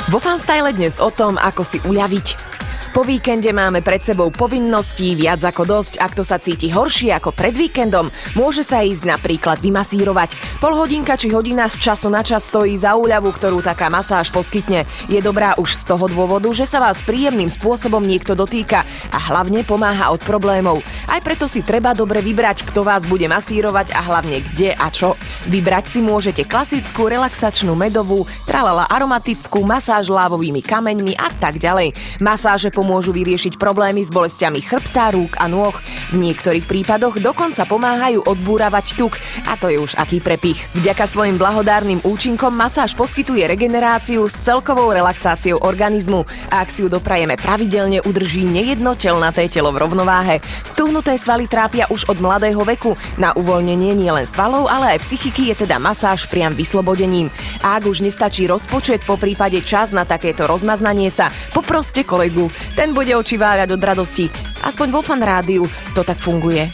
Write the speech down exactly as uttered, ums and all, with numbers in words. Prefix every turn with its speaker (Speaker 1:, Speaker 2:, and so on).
Speaker 1: Vo Fanstyle dnes o tom, ako si uľaviť. Po víkende máme pred sebou povinností viac ako dosť. Ak to sa cíti horšie ako pred víkendom, môže sa ísť napríklad vymasírovať. Pol hodinka či hodina z času na čas stojí za úľavu, ktorú taká masáž poskytne. Je dobrá už z toho dôvodu, že sa vás príjemným spôsobom niekto dotýka a hlavne pomáha od problémov. Aj preto si treba dobre vybrať, kto vás bude masírovať a hlavne kde a čo. Vybrať si môžete klasickú relaxačnú medovú, tralala aromatickú, masáž lávovými kameňmi a tak ďalej. Masáže pomôžu vyriešiť problémy s bolestiami chrbta, rúk a nôh. V niektorých prípadoch dokonca pomáhajú odbúravať tuk, a to je už aký prepich. Vďaka svojim blahodárnym účinkom masáž poskytuje regeneráciu s celkovou relaxáciou organizmu a ak si ju doprajeme pravidelne, udrží nejedno telnaté telo v rovnováhe. Stuhnuté svaly trápia už od mladého veku. Na uvoľnenie nielen svalov, ale aj psychiky je teda masáž priam vyslobodením. A ak už nestačí rozpočet, po prípade čas na takéto rozmaznanie sa, poproste kolegu. Ten bude oči váľať od radosti. Aspoň vo Fan rádiu to tak funguje.